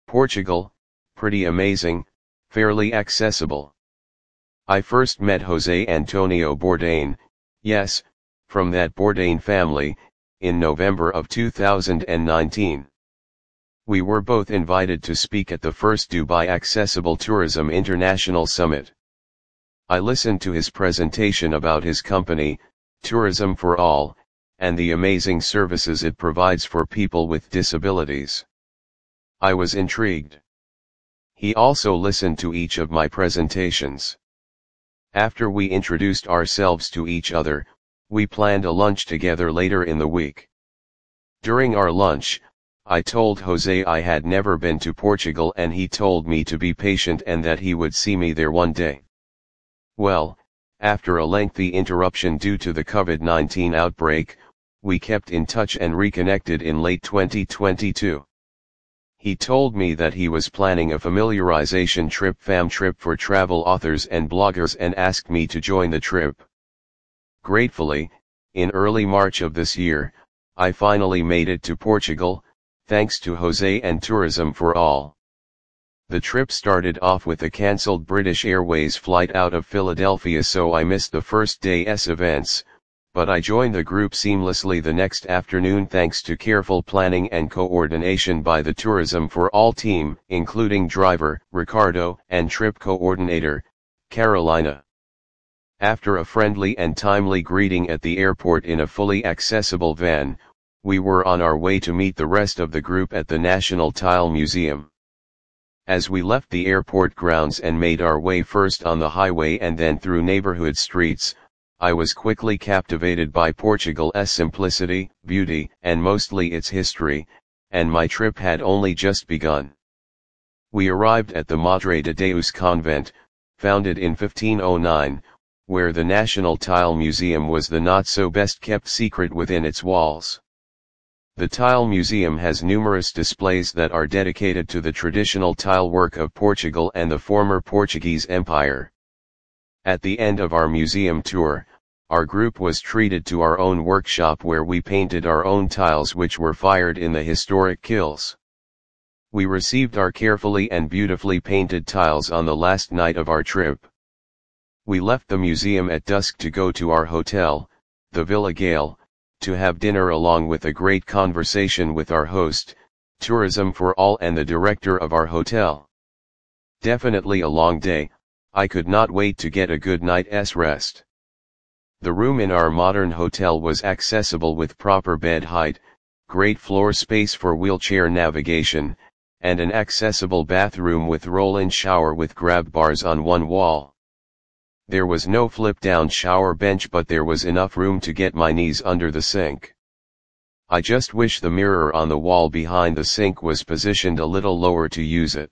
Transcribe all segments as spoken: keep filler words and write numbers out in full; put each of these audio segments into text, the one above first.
Portugal, pretty amazing, fairly accessible. I first met Jose Antonio Bourdain, yes, from that Bourdain family, in November of two thousand nineteen. We were both invited to speak at the first Dubai Accessible Tourism International Summit. I listened to his presentation about his company, Tourism for All, and the amazing services it provides for people with disabilities. I was intrigued. He also listened to each of my presentations. After we introduced ourselves to each other, we planned a lunch together later in the week. During our lunch, I told Jose I had never been to Portugal and he told me to be patient and that he would see me there one day. Well, after a lengthy interruption due to the COVID nineteen outbreak, we kept in touch and reconnected in late twenty twenty-two. He told me that he was planning a familiarization trip fam trip for travel authors and bloggers and asked me to join the trip. Gratefully, in early March of this year, I finally made it to Portugal, thanks to Jose and Tourism for All. The trip started off with a cancelled British Airways flight out of Philadelphia, so I missed the first day's events, but I joined the group seamlessly the next afternoon thanks to careful planning and coordination by the Tourism for All team, including driver, Ricardo, and trip coordinator, Carolina. After a friendly and timely greeting at the airport in a fully accessible van, we were on our way to meet the rest of the group at the National Tile Museum. As we left the airport grounds and made our way first on the highway and then through neighborhood streets, I was quickly captivated by Portugal's simplicity, beauty, and mostly its history, and my trip had only just begun. We arrived at the Madre de Deus convent, founded in fifteen oh nine, where the National Tile Museum was the not-so-best-kept secret within its walls. The Tile Museum has numerous displays that are dedicated to the traditional tile work of Portugal and the former Portuguese Empire. At the end of our museum tour, our group was treated to our own workshop where we painted our own tiles which were fired in the historic kilns. We received our carefully and beautifully painted tiles on the last night of our trip. We left the museum at dusk to go to our hotel, the Villa Gale, to have dinner along with a great conversation with our host, Tourism for All, and the director of our hotel. Definitely a long day, I could not wait to get a good night's rest. The room in our modern hotel was accessible with proper bed height, great floor space for wheelchair navigation, and an accessible bathroom with roll-in shower with grab bars on one wall. There was no flip-down shower bench, but there was enough room to get my knees under the sink. I just wish the mirror on the wall behind the sink was positioned a little lower to use it.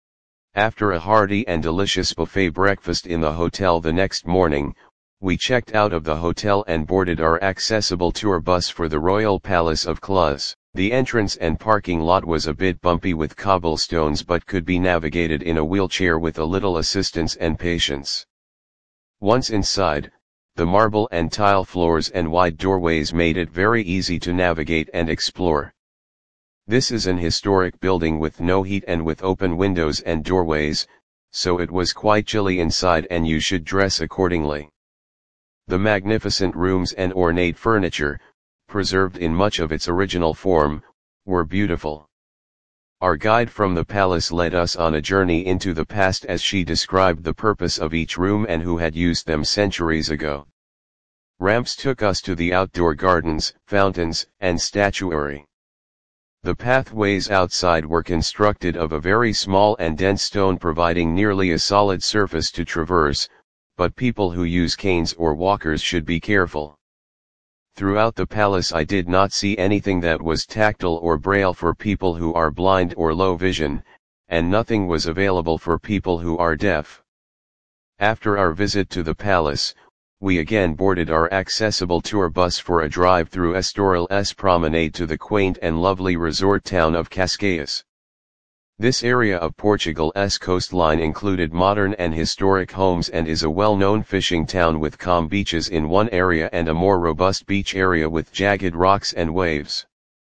After a hearty and delicious buffet breakfast in the hotel the next morning, we checked out of the hotel and boarded our accessible tour bus for the Royal Palace of Clus. The entrance and parking lot was a bit bumpy with cobblestones but could be navigated in a wheelchair with a little assistance and patience. Once inside, the marble and tile floors and wide doorways made it very easy to navigate and explore. This is an historic building with no heat and with open windows and doorways, so it was quite chilly inside and you should dress accordingly. The magnificent rooms and ornate furniture, preserved in much of its original form, were beautiful. Our guide from the palace led us on a journey into the past as she described the purpose of each room and who had used them centuries ago. Ramps took us to the outdoor gardens, fountains, and statuary. The pathways outside were constructed of a very small and dense stone, providing nearly a solid surface to traverse, but people who use canes or walkers should be careful. Throughout the palace I did not see anything that was tactile or braille for people who are blind or low vision, and nothing was available for people who are deaf. After our visit to the palace, we again boarded our accessible tour bus for a drive through Estoril's promenade to the quaint and lovely resort town of Cascais. This area of Portugal's coastline included modern and historic homes and is a well-known fishing town with calm beaches in one area and a more robust beach area with jagged rocks and waves.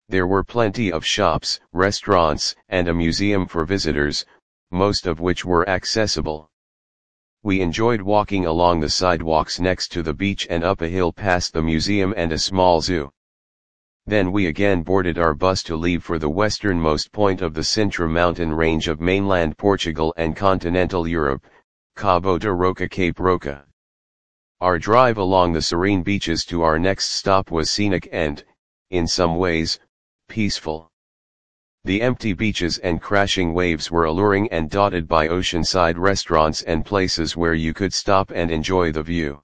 There were plenty of shops, restaurants, and a museum for visitors, most of which were accessible. We enjoyed walking along the sidewalks next to the beach and up a hill past the museum and a small zoo. Then we again boarded our bus to leave for the westernmost point of the Sintra mountain range of mainland Portugal and continental Europe, Cabo da Roca Cape Roca. Our drive along the serene beaches to our next stop was scenic and, in some ways, peaceful. The empty beaches and crashing waves were alluring and dotted by oceanside restaurants and places where you could stop and enjoy the view.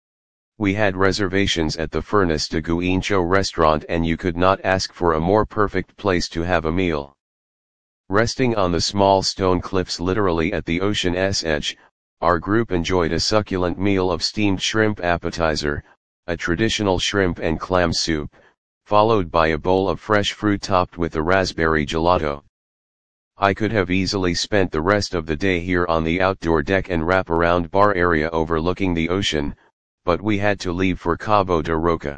We had reservations at the Furnace de Guincho restaurant, and you could not ask for a more perfect place to have a meal. Resting on the small stone cliffs literally at the ocean's edge, our group enjoyed a succulent meal of steamed shrimp appetizer, a traditional shrimp and clam soup, followed by a bowl of fresh fruit topped with a raspberry gelato. I could have easily spent the rest of the day here on the outdoor deck and wrap-around bar area overlooking the ocean, but we had to leave for Cabo da Roca.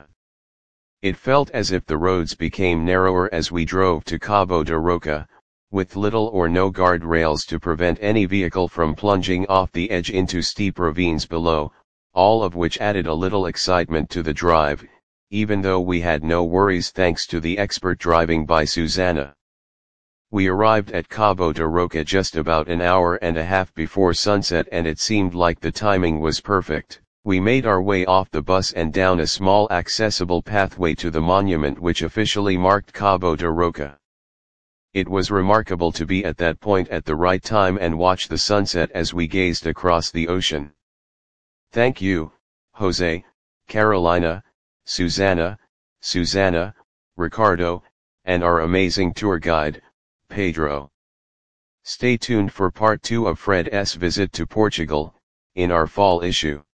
It felt as if the roads became narrower as we drove to Cabo da Roca, with little or no guardrails to prevent any vehicle from plunging off the edge into steep ravines below, all of which added a little excitement to the drive, even though we had no worries thanks to the expert driving by Susanna. We arrived at Cabo da Roca just about an hour and a half before sunset, and it seemed like the timing was perfect. We made our way off the bus and down a small accessible pathway to the monument which officially marked Cabo da Roca. It was remarkable to be at that point at the right time and watch the sunset as we gazed across the ocean. Thank you, Jose, Carolina, Susanna, Susanna, Ricardo, and our amazing tour guide, Pedro. Stay tuned for part two of Fred's visit to Portugal, in our fall issue.